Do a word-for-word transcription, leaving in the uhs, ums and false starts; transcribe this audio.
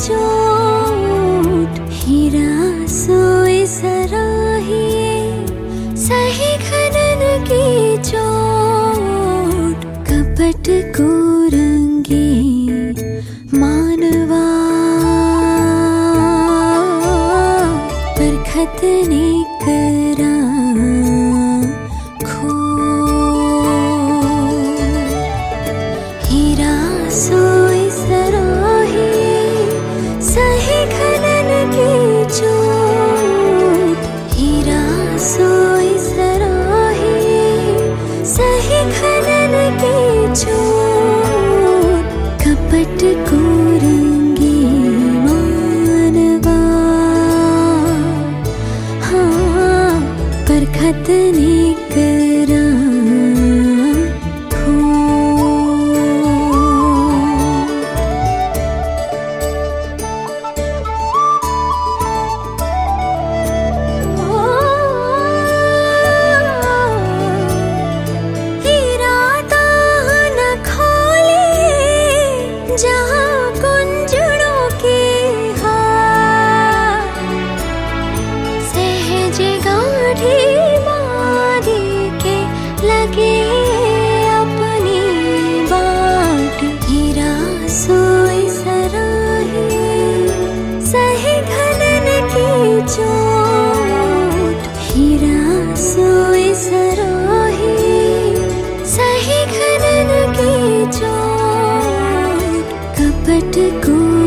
चोट, हीरा सोई सराहिए सही खनन की चोट, कपट को रंगे मानवा परखत ने करा हीरा सोई सराही सही खनन की चोट, हीरा सोई सराही सही खनन की चोट, कपट को रंगे मानवा हाँ परखत ने करा जहाँ कुंजड़ों के हार सहज गाढ़ी बांधी के लगे अपनी बाट, हीरा सोई सराही सही खनन की चोट, हीरा सोई सराही सही खनन की चोट, कपट को